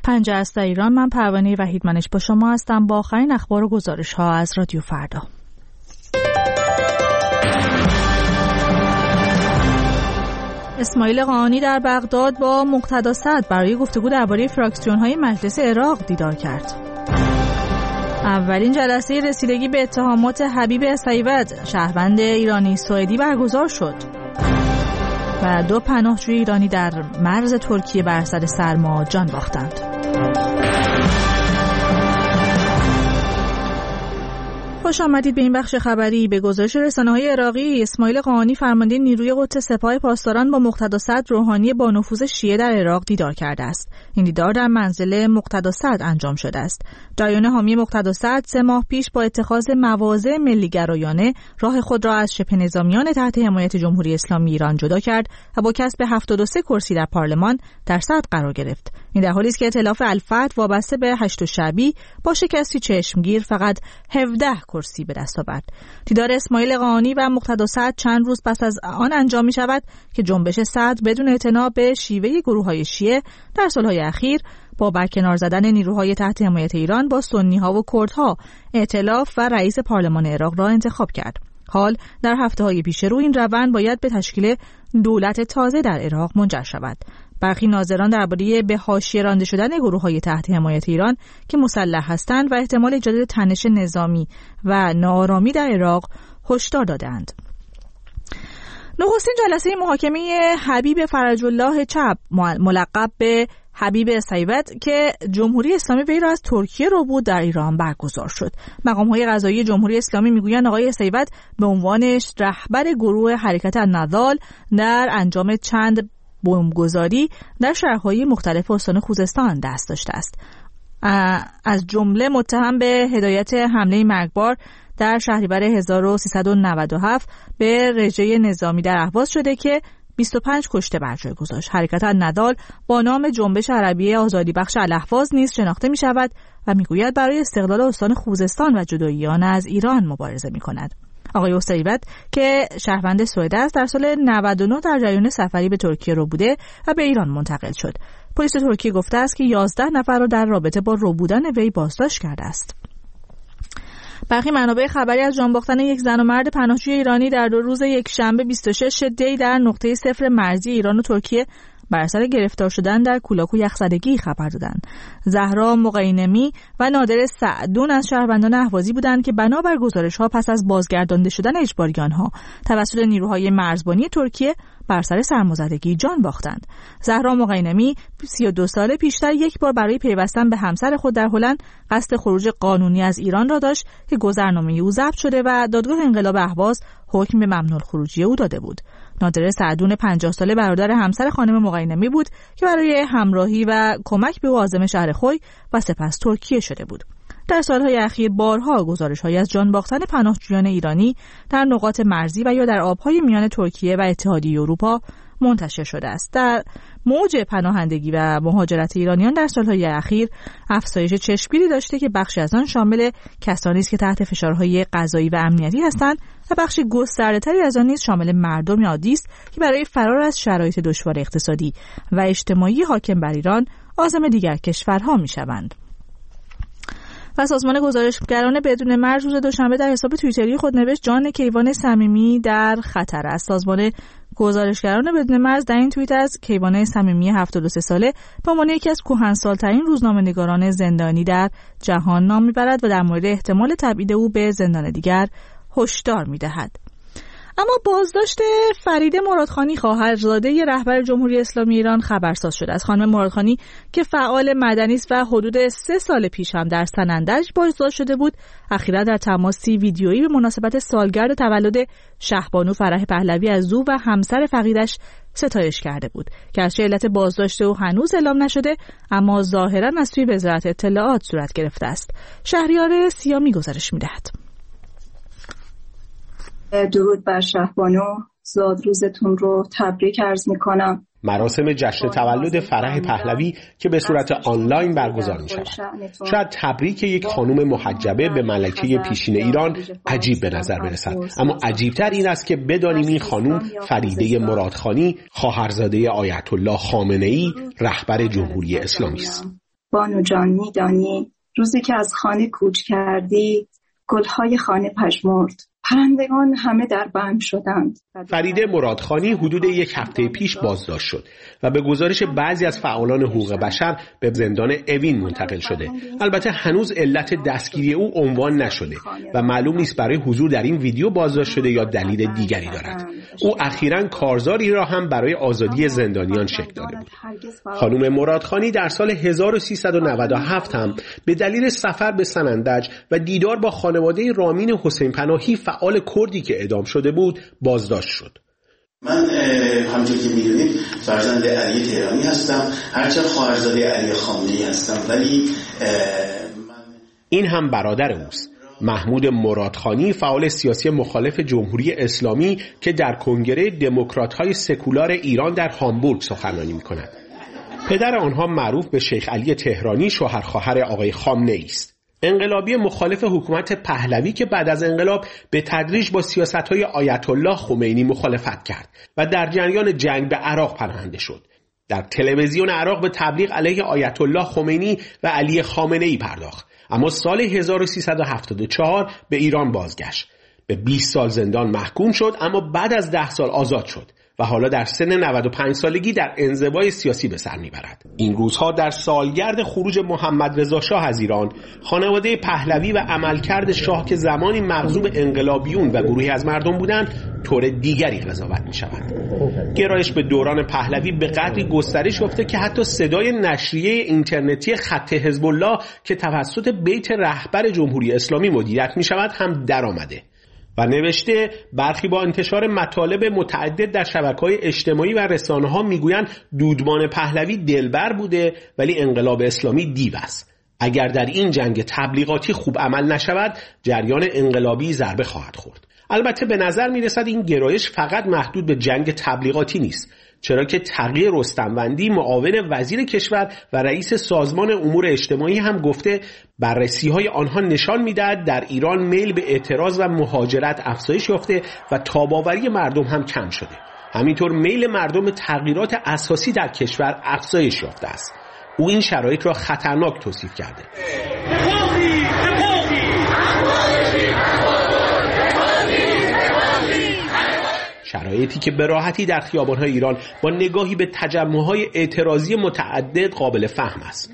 پنجره است ایران. من پروانه وحیدمنش با شما هستم با آخرین اخبار و گزارش ها از رادیو فردا. اسماعیل قاآنی در بغداد با مقتدا سعد برای گفتگو درباره فراکسیون‌های مجلس عراق دیدار کرد. اولین جلسه رسیدگی به اتهامات حبیب سیود شهروند ایرانی سوئدی برگزار شد و 2 پناهجوی ایرانی در مرز ترکیه بر اثر سرما جان باختند. خوش آمدید به این بخش خبری. به گزارش رسانه‌های عراقی، اسماعیل قاآنی فرمانده نیروی قدس سپاه پاسداران با مقتدا سعد روحانی با نفوذ شیعه در عراق دیدار کرده است. این دیدار در منزل مقتدا سعد انجام شده است. جریان حامی مقتدا سعد 3 ماه پیش با اتخاذ مواضع ملی‌گرایانه راه خود را از شبه نظامیان تحت حمایت جمهوری اسلامی ایران جدا کرد و با کسب 73 کرسی در پارلمان در صدر قرار گرفت. این در حالی است که ائتلاف الفتح وابسته به هشت شعبی با شکستی چشمگیر فقط 17 کرسی به دست آورد. دیدار اسماعیل قاآنی و مقتدا سعد چند روز پس از آن انجام می شود که جنبش صدر بدون اعتنا به شیوه گروه‌های شیعه در سالهای اخیر با برکنار زدن نیروهای تحت حمایت ایران با سنی‌ها و کردها ائتلاف و رئیس پارلمان عراق را انتخاب کرد. حال در هفته‌های پیش رو این روند باید به تشکیل دولت تازه در عراق منجر شود. برخی ناظران درباره به حاشیه رانده شدن گروه‌های تحت حمایت ایران که مسلح هستند و احتمال ایجاد تنش نظامی و ناآرامی در عراق هشدار دادند. نخستین جلسه محاکمه حبیب فرج الله چپ ملقب به حبیب سیود که جمهوری اسلامی وی را از ترکیه رو بود در ایران برگزار شد. مقام‌های قضایی جمهوری اسلامی میگویند آقای سیود به عنوان رهبر گروه حرکت النضال در انجام چند بمبگذاری در شهرهای مختلف استان خوزستان دست داشته است. از جمله متهم به هدایت حمله مرگبار در شهریور 1397 به رژه نظامی در اهواز شده که 25 کشته بر جای گذاشت. حرکت النضال با نام جنبش عربی آزادی بخش الاهواز نیز شناخته می شود و می گوید برای استقلال استان خوزستان و جدایی آن از ایران مبارزه می کند. آقای سیود که شهروند سوئد است در سال 99 در جریان سفری به ترکیه رو بوده و به ایران منتقل شد. پلیس ترکیه گفته است که 11 نفر را در رابطه با رو بودن وی بازداشت کرده است. برخی منابع خبری از جان باختن یک زن و مرد پناهجوی ایرانی در روز یکشنبه 26 دی در نقطه صفر مرزی ایران و ترکیه بر اثر گرفتار شدن در کولاک و یخزدگی خبر دادند. زهرا مقینمی و نادر سعدون از شهروندان اهوازی بودند که بنابر گزارش‌ها پس از بازگردانده شدن اجباری آنها توسط نیروهای مرزبانی ترکیه بر اثر سرمازدگی جان باختند. زهرا مقینمی 32 سال پیشتر یک بار برای پیوستن به همسر خود در هلند قصد خروج قانونی از ایران را داشت که گذرنامه او ضبط شده و دادگاه انقلاب اهواز حکم به ممنوع الخروجی او داده بود. نادر سعدون 50 ساله برادر همسر خانم مقینمی بود که برای همراهی و کمک به او عازم شهر خوی و سپس ترکیه شده بود. در سالهای اخیر بارها گزارش‌هایی از جان باختن پناهجویان ایرانی در نقاط مرزی و یا در آب‌های میان ترکیه و اتحادیه اروپا منتشر شده است. در موج پناهندگی و مهاجرت ایرانیان در سالهای اخیر افزایش چشمگیری داشته که بخشی از آن شامل کسانی است که تحت فشارهای قضایی و امنیتی هستند و بخش گسترده‌تری از آن نیز شامل مردم عادی است که برای فرار از شرایط دشوار اقتصادی و اجتماعی حاکم بر ایران عازم دیگر کشورها می‌شوند. و سازمان گزارشگران بدون مرز روز دوشنبه در حساب توییتری خود نوشت جان کیوان صمیمی در خطر است. سازمان گزارشگران بدون مرز در این توییت از کیوان صمیمی 73 ساله به عنوان یکی از کهنسال‌ترین روزنامه‌نگاران زندانی در جهان نام می‌برد و در مورد احتمال تبعید او به زندان دیگر هشدار می‌دهد. اما بازداشت فرید مرادخانی خواهرزاده رهبر جمهوری اسلامی ایران خبرساز شده است. خانم مرادخانی که فعال مدنی است و حدود 3 سال پیش هم در سنندج بازداشت شده بود، اخیرا در تماسی ویدیویی به مناسبت سالگرد تولد شهبانو فرح پهلوی از او و همسر فقیدش ستایش کرده بود. گرچه علت بازداشت او هنوز اعلام نشده، اما ظاهرا از سوی وزارت اطلاعات صورت گرفته است. شهریار سیامی گزارش می‌دهد. درود بر شهبانو، زاد روزتون رو تبریک عرض میکنم. مراسم جشن تولد فرح پهلوی که به صورت آنلاین برگزار می شود. شاید تبریک یک خانم محجبه به ملکه پیشین ایران عجیب به نظر برسد، اما عجیبتر این است که بدانیم این خانم فریده مرادخانی خواهرزاده آیت الله خامنه‌ای رهبر جمهوری اسلامی است. بانو جان میدانی روزی که از خانه کوچ کردی گلهای خانه پژمرد، پرندگان همه در بند شدند. فریده مرادخانی حدود یک هفته پیش بازداشت شد و به گزارش بعضی از فعالان حقوق بشر به زندان اوین منتقل شده. البته هنوز علت دستگیری او عنوان نشده و معلوم نیست برای حضور در این ویدیو بازداشت شده یا دلیل دیگری دارد. او اخیراً کارزاری را هم برای آزادی زندانیان شکل داده بود. خانم مرادخانی در سال 1397 هم به دلیل سفر به سنندج و دیدار با خانواده رامین حسین پناهی فعال کردی که اعدام شده بود بازداشت شد. من همونطور که میدونید فرزند علی تهرانی هستم، هرچند خواهرزاده علی خامنه‌ای هستم، ولی این هم برادر اوست، محمود مرادخانی، فعال سیاسی مخالف جمهوری اسلامی که در کنگره دموکرات‌های سکولار ایران در هامبورگ سخنرانی می‌کند. پدر آنها معروف به شیخ علی تهرانی شوهر خواهر آقای خامنه‌ای است. انقلابی مخالف حکومت پهلوی که بعد از انقلاب به تدریج با سیاست‌های آیت الله خمینی مخالفت کرد و در جریان جنگ به عراق پناهنده شد. در تلویزیون عراق به تبلیغ علیه آیت الله خمینی و علی خامنه‌ای پرداخت، اما سال 1374 به ایران بازگشت. به 20 سال زندان محکوم شد، اما بعد از 10 سال آزاد شد و حالا در سن 95 سالگی در انزوای سیاسی به سر میبرد. این روزها در سالگرد خروج محمد رضا شاه از ایران، خانواده پهلوی و عملکرد شاه که زمانی مغضوب انقلابیون و گروهی از مردم بودند طور دیگری قضاوت می شود. گرایش به دوران پهلوی به قدری گسترش یافته که حتی صدای نشریه اینترنتی خط حزب الله که توسط بیت رهبر جمهوری اسلامی مدیریت می شود هم در آمده و نوشته برخی با انتشار مطالب متعدد در شبکه‌های اجتماعی و رسانه‌ها میگویند دودمان پهلوی دلبر بوده ولی انقلاب اسلامی دیو است. اگر در این جنگ تبلیغاتی خوب عمل نشود جریان انقلابی ضربه خواهد خورد. البته به نظر میرسد این گرایش فقط محدود به جنگ تبلیغاتی نیست، چرا که تقی رستموندی معاون وزیر کشور و رئیس سازمان امور اجتماعی هم گفته بررسی‌های آنها نشان می‌دهد در ایران میل به اعتراض و مهاجرت افزایش یافته و تاب‌آوری مردم هم کم شده. همینطور میل مردم به تغییرات اساسی در کشور افزایش یافته است. او این شرایط را خطرناک توصیف کرده. شرایطی که به راحتی در خیابان‌های ایران با نگاهی به تجمع‌های اعتراضی متعدد قابل فهم است.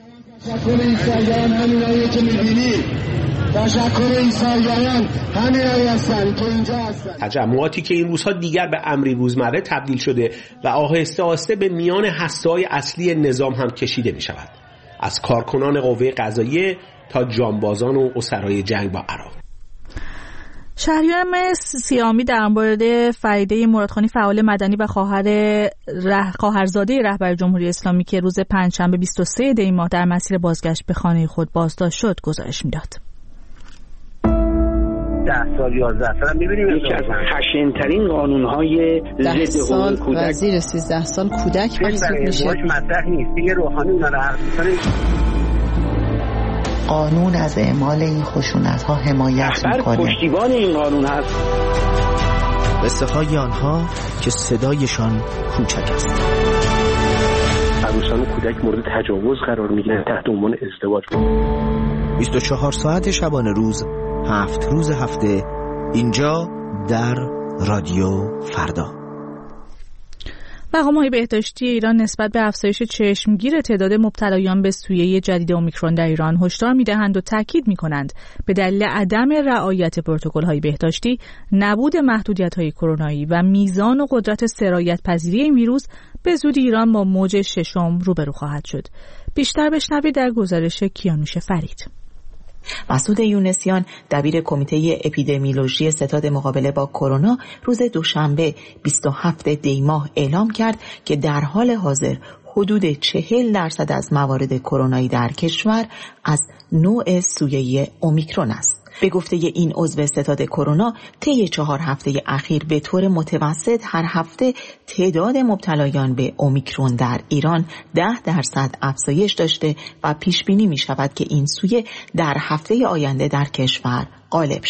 تجمعاتی که این روزها دیگر به امری روزمره تبدیل شده و آهسته آهسته به میان هسته‌های اصلی نظام هم کشیده می شود، از کارکنان قوه قضاییه تا جانبازان و اسرای جنگ با عراق. شهریار سیامی در مورد فریده مرادخانی فعال مدنی و خواهرزاده رهبر جمهوری اسلامی که روز پنجشنبه 23 دی ماه در مسیر بازگشت به خانه خود بازداشت شد گزارش میداد. 10 سال 11 سال می‌بینیم یکی از خشن‌ترین قانون‌های ضد حقوق کودک وزیر 13 سال کودک محسوب میشه. مطرح نیست دیگه. روحانی اونا رو حرف می‌زنه. قانون از اعمال این خشونت‌ها حمایت می‌کنه. پشتیبان این قانون هست. قصه های آنها که صدایشان کوچک است. عروسان و کودک مورد تجاوز قرار می‌گیرند تحت عنوان ازدواج. 24 ساعت شبانه روز، 7 روز هفته، اینجا در رادیو فردا. مقام‌های بهداشتی ایران نسبت به افزایش چشمگیر تعداد مبتلایان به سویه جدید اومیکرون در ایران هشدار می‌دهند و تاکید می‌کنند به دلیل عدم رعایت پروتکل‌های بهداشتی، نبود محدودیت‌های کرونایی و میزان و قدرت سرایت پذیری این ویروس به زودی ایران با موج ششم روبرو خواهد شد. بیشتر بشنوید در گزارش کیانوش فرید. مسعود یونسیان دبیر کمیته اپیدمیولوژی ستاد مقابله با کرونا روز دوشنبه 27 دی ماه اعلام کرد که در حال حاضر حدود 40% از موارد کرونایی در کشور از نوع سویه اومیکرون است. به گفته این عضو ستاد کرونا طی 4 هفته اخیر به طور متوسط هر هفته تعداد مبتلایان به اومیکرون در ایران 10% افزایش داشته و پیش بینی می شود که این سویه در هفته آینده در کشور غالب شود.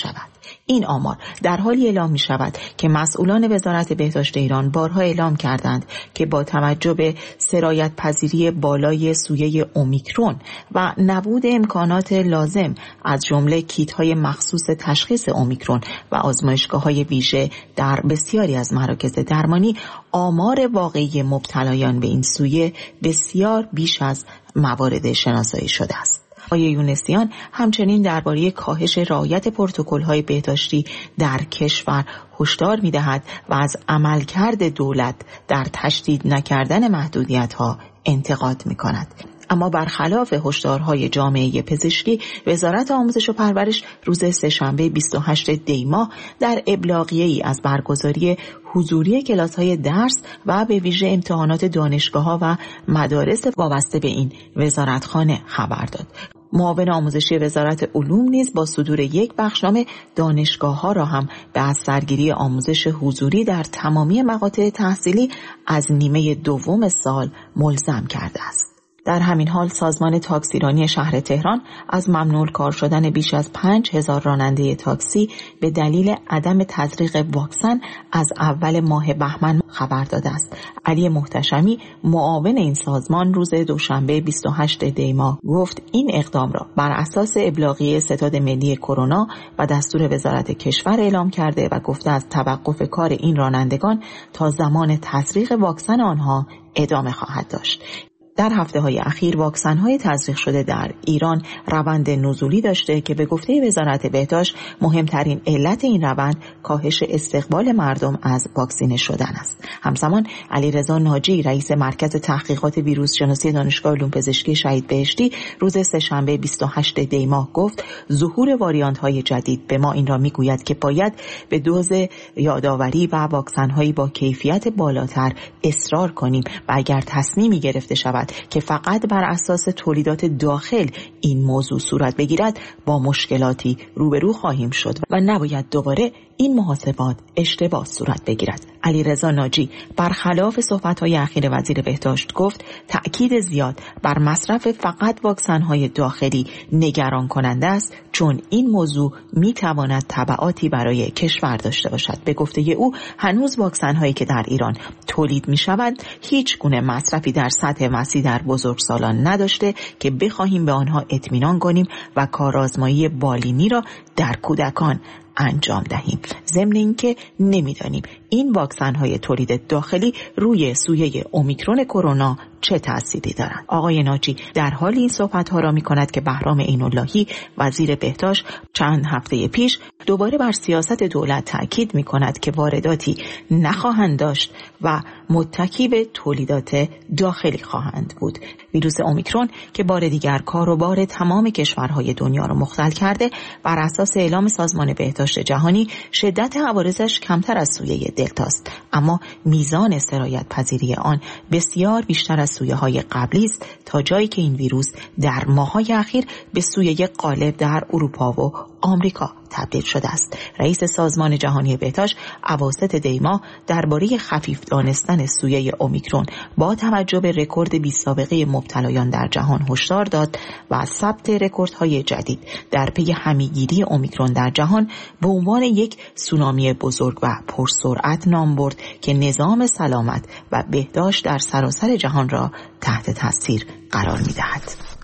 این آمار در حالی اعلام می شود که مسئولان وزارت بهداشت ایران بارها اعلام کردند که با توجه به سرایت پذیری بالای سویه اومیکرون و نبود امکانات لازم از جمله کیت‌های مخصوص تشخیص اومیکرون و آزمایشگاه‌های ویژه در بسیاری از مراکز درمانی، آمار واقعی مبتلایان به این سویه بسیار بیش از موارد شناسایی شده است. آقای یونسیان همچنین درباره کاهش رعایت پروتکل‌های بهداشتی در کشور هشدار می‌دهد و از عملکرد دولت در تشدید نکردن محدودیت‌ها انتقاد می‌کند. اما برخلاف هشدارهای جامعه پزشکی، وزارت آموزش و پرورش روز سه‌شنبه 28 دی ماه در ابلاغیه‌ای از برگزاری حضوری کلاس‌های درس و به ویژه امتحانات دانشگاه‌ها و مدارس وابسته به این وزارتخانه خبر داد. معاون آموزشی وزارت علوم نیز با صدور یک بخشنامه دانشگاه‌ها را هم به از سرگیری آموزش حضوری در تمامی مقاطع تحصیلی از نیمه دوم سال ملزم کرده است. در همین حال سازمان تاکسیرانی شهر تهران از ممنوع کار شدن بیش از 5000 راننده تاکسی به دلیل عدم تزریق واکسن از اول ماه بهمن خبر داده است. علی محتشمی معاون این سازمان روز دوشنبه 28 دی ماه گفت این اقدام را بر اساس ابلاغیه ستاد ملی کرونا و دستور وزارت کشور اعلام کرده و گفته از توقف کار این رانندگان تا زمان تزریق واکسن آنها ادامه خواهد داشت. در هفته‌های اخیر واکسن‌های تزریق شده در ایران روند نزولی داشته که به گفته وزارت بهداشت مهمترین علت این روند کاهش استقبال مردم از واکسینه شدن است. همزمان علیرضا ناجی رئیس مرکز تحقیقات ویروس شناسی دانشگاه علوم پزشکی شهید بهشتی روز سه‌شنبه 28 دی ماه گفت ظهور واریانت‌های جدید به ما این را می‌گوید که باید به دوز یادآوری و واکسن‌هایی با کیفیت بالاتر اصرار کنیم و اگر تصمیمی گرفته شود که فقط بر اساس تولیدات داخل این موضوع صورت بگیرد با مشکلاتی روبرو خواهیم شد و نباید دوباره این محاسبات اشتباه صورت بگیرد. علیرضا ناجی برخلاف صحبت‌های اخیر وزیر بهداشت گفت تأکید زیاد بر مصرف فقط واکسن‌های داخلی نگران کننده است چون این موضوع می‌تواند تبعاتی برای کشور داشته باشد. به گفته او هنوز واکسن‌هایی که در ایران تولید می‌شوند هیچ گونه مصرفی در سطح وسیع در بزرگسالان نداشته که بخواهیم به آنها اطمینان کنیم و کارآزمایی بالینی را در کودکان انجام دهیم. ضمن اینکه نمیدانیم این واکسن‌های تولید داخلی روی سویه اومیکرون کرونا چه تأثیری دارند. آقای ناجی در حال این صحبت‌ها را می‌کند که بهرام عین‌اللهی وزیر بهداشت چند هفته پیش دوباره بر سیاست دولت تأکید می‌کند که وارداتی نخواهند داشت و متکی به تولیدات داخلی خواهند بود. ویروس اومیکرون که بار دیگر کاروبار تمام کشورهای دنیا را مختل کرده، بر اساس اعلام سازمان بهداشت جهانی شدت عوارضش کمتر از سویه دلتاست، اما میزان سرایت پذیری آن بسیار بیشتر از سویه‌های قبلی است تا جایی که این ویروس در ماه‌های اخیر به سویه غالب در اروپا و آمریکا تبدیل شده است. رئیس سازمان جهانی بهداشت اواسط دی ماه درباره خفیف دانستن سویه اومیکرون با توجه به رکورد بی‌سابقه مبتلایان در جهان هشدار داد و ثبت رکوردهای جدید در پی همیگیری اومیکرون در جهان به عنوان یک سونامی بزرگ و پرسرعت نام برد که نظام سلامت و بهداشت در سراسر جهان را تحت تاثیر قرار می‌دهد.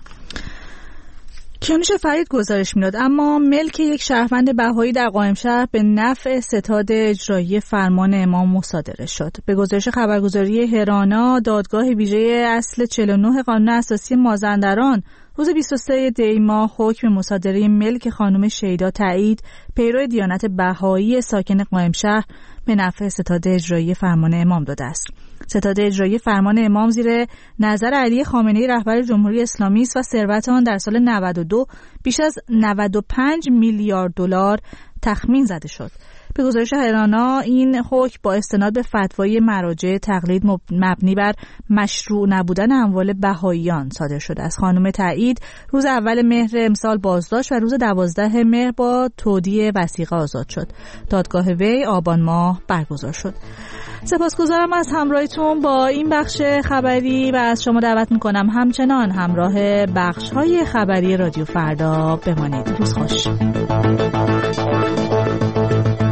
کیانوش فرید گزارش میداد. اما ملک یک شهروند بهایی در قائمشهر به نفع ستاد اجرایی فرمان امام مصادره شد. به گزارش خبرگزاری هرانا، دادگاه ویژه اصل 49 قانون اساسی مازندران روز 23 دی ماه حکم مصادره ملک خانم شیدا تایید، پیرو دیانت بهایی ساکن قائمشهر، به نفع ستاد اجرایی فرمان امام داده است. ستاد اجرایی فرمان امام زیر نظر علی خامنه‌ای رهبر جمهوری اسلامی است و ثروت آن در سال 92 بیش از 95 میلیارد دلار تخمین زده شد. به گزارش هرانا این حکم با استناد به فتوای مراجع تقلید مبنی بر مشروع نبودن اموال بهائیان صادر شده است. خانم تایید روز اول مهر امسال بازداشت و روز 12 مهر با تودیع وثیقه آزاد شد. دادگاه وی آبان ماه برگزار شد. سپاسگزارم از همراهیتون با این بخش خبری و از شما دعوت میکنم همچنان همراه بخش‌های خبری رادیو فردا بمانید. روز خوش.